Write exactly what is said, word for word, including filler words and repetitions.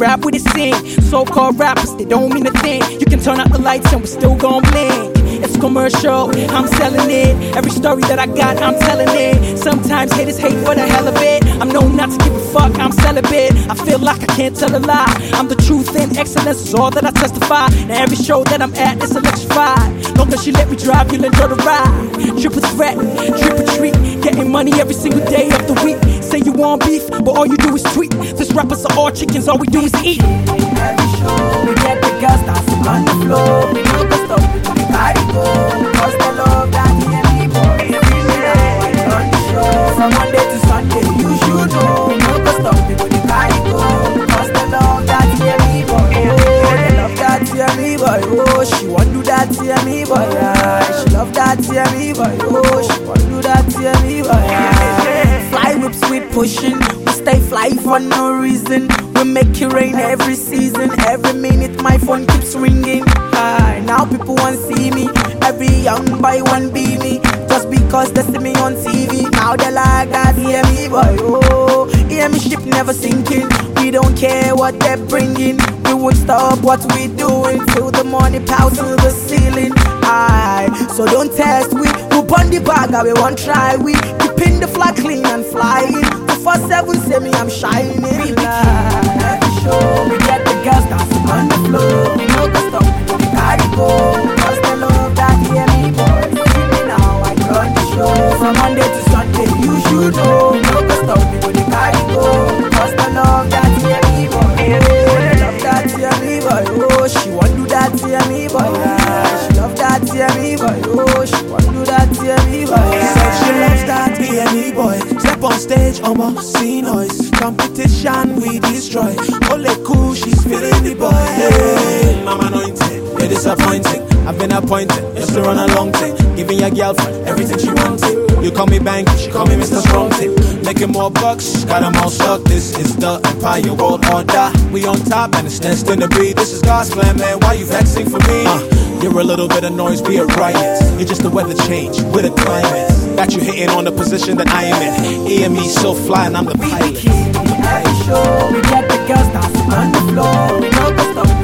rap, we just sing. So-called rappers, they don't mean a thing. You can turn out the lights and we're still gon' blink. It's commercial, I'm selling it. Every story that I got, I'm telling it. Sometimes haters hate for the hell of it. I'm known not to give a fuck, I'm celibate. I feel like I can't tell a lie. I'm the truth and excellence is all that I testify. Now every show that I'm at is electrified. Long as she let me drive, you'll enjoy the ride. Triple threat, triple treat. Getting money every single day of the week. Say you want beef, but all you do is tweet. This rappers are all chickens, all we do is eat. Every show we get the girls dancing on the floor. We know the stuff we do, we carry go. Cause the love that he and me boy. Now I run the show from Monday to Sunday. You should know. We know the stuff we do, we carry go. Cause the love that he and me boy. Oh, the love that he and me boy. Oh, she want do that he and me boy. Yeah. She love that he and me boy. Oh, she want do that he and me boy. Yeah. Fly whips we pushing. We stay fly for no reason. We make it rain every season. Every minute my phone keeps ringing. Aye, now people want to see me. Every young boy want be me. Just because they see me on T V. Now they like that, hear me boy. Oh, hear me ship never sinking. We don't care what they're bringing. We won't stop what we doing till the money pounds to the ceiling. Aye, so don't test we. We burn the bag and we won't try. We keeping the flag clean and flying. two four seven say me I'm shining. Every show we get the girls dancing on the floor. We know the stuff we do, we carry go. Cause the love that hear me boy. See me now, I run the show from Monday to Sunday. You should know. We know the stuff we do, we carry go. Cause the love that hear me boy. Oh, the love that hear me boy. Oh, she want do that hear me boy. Yeah. She love that hear me boy. Oh, she want do that hear me boy. Yeah. Said she loves that hear me boy. Step on stage, almost see noise. Competition we destroy. Ole cool, she's feeling the boy. Hey, I'm anointed, you're disappointing. I've been appointed, just to run a long thing. Giving your girlfriend everything she wanted. You call me Banky, she call me Mister Strong Thing. Making more bucks, got them all stuck. This is the Empire World Order. We on top and it's destined to be. This is God's plan, man, why you vexing for me? Uh, you're a little bit of noise, be a riot. You're just the weather change with a climate. Got you hitting on the position that I am in. E M E so fly and I'm the pilot. Every show we get the girls dancing on the floor. We know the stuff